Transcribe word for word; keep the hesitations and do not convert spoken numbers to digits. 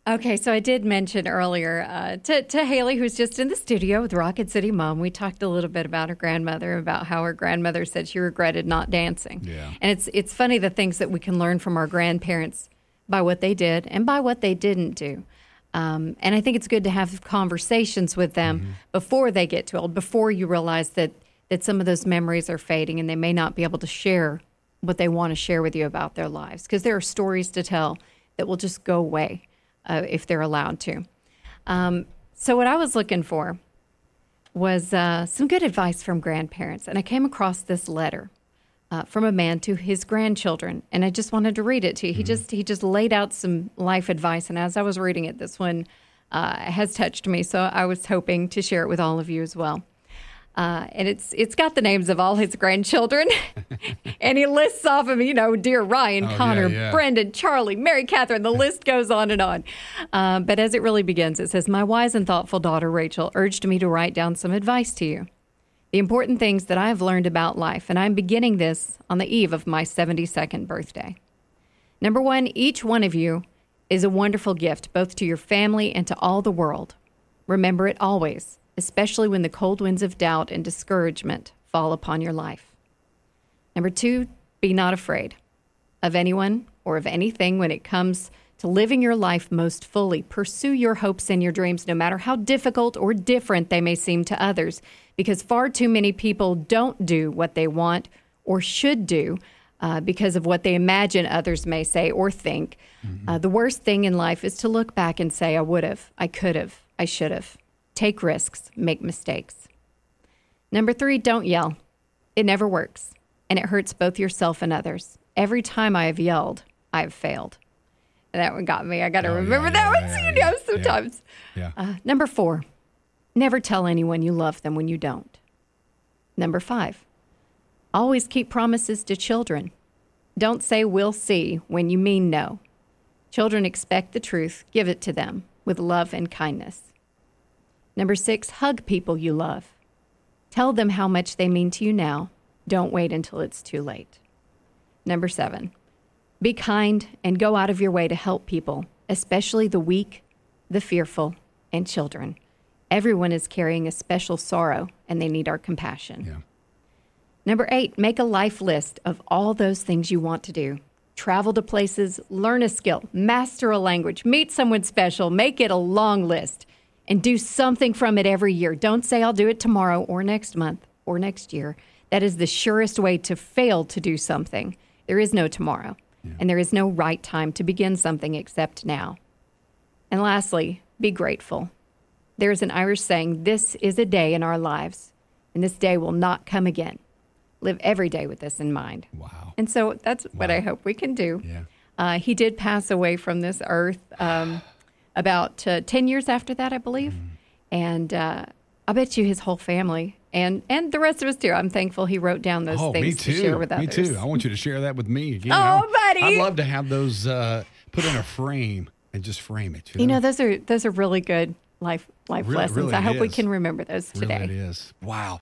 Okay, so I did mention earlier uh, to, to Haley, who's just in the studio with Rocket City Mom, we talked a little bit about her grandmother, about how her grandmother said she regretted not dancing. Yeah. And it's it's funny the things that we can learn from our grandparents by what they did and by what they didn't do. Um, and I think it's good to have conversations with them mm-hmm. before they get too old, before you realize that, that some of those memories are fading and they may not be able to share what they want to share with you about their lives. Because there are stories to tell that will just go away. Uh, if they're allowed to. Um, so what I was looking for was uh, some good advice from grandparents. And I came across this letter uh, from a man to his grandchildren. And I just wanted to read it to you. Mm-hmm. He just he just laid out some life advice. And as I was reading it, this one uh, has touched me. So I was hoping to share it with all of you as well. Uh, and it's it's got the names of all his grandchildren. And he lists off of, you know, dear Ryan, oh, Connor, yeah, yeah. Brendan, Charlie, Mary Catherine. The list goes on and on. Uh, but as it really begins, it says, my wise and thoughtful daughter, Rachel, urged me to write down some advice to you. The important things that I have learned about life, and I'm beginning this on the eve of my seventy-second birthday. Number one, each one of you is a wonderful gift, both to your family and to all the world. Remember it always, especially when the cold winds of doubt and discouragement fall upon your life. Number two, be not afraid of anyone or of anything when it comes to living your life most fully. Pursue your hopes and your dreams, no matter how difficult or different they may seem to others, because far too many people don't do what they want or should do uh, because of what they imagine others may say or think. Mm-hmm. Uh, the worst thing in life is to look back and say, I would have, I could have, I should have. Take risks, make mistakes. Number three, don't yell. It never works, and it hurts both yourself and others. Every time I have yelled, I have failed. And that one got me. I got to oh, remember yeah, that yeah, one, yeah, so you know, sometimes. Yeah. Uh, number four, never tell anyone you love them when you don't. Number five, always keep promises to children. Don't say we'll see when you mean no. Children expect the truth. Give it to them with love and kindness. Number six, hug people you love. Tell them how much they mean to you now. Don't wait until it's too late. Number seven, be kind and go out of your way to help people, especially the weak, the fearful, and children. Everyone is carrying a special sorrow, and they need our compassion. Yeah. Number eight, make a life list of all those things you want to do. Travel to places, learn a skill, master a language, meet someone special, make it a long list. And do something from it every year. Don't say I'll do it tomorrow or next month or next year. That is the surest way to fail to do something. There is no tomorrow, yeah. and there is no right time to begin something except now. And lastly, be grateful. There is an Irish saying, this is a day in our lives, and this day will not come again. Live every day with this in mind. Wow. And so that's wow. what I hope we can do. Yeah. Uh, he did pass away from this earth um, about uh, ten years after that, I believe. Mm. And uh, I bet you his whole family and, and the rest of us too. I'm thankful he wrote down those oh, things me too. to share with others. Me too. I want you to share that with me. You oh, know, buddy. I'd love to have those uh, put in a frame and just frame it. You know, you know those are those are really good life life really, lessons. really I hope is. we can remember those today. Really it is. Wow.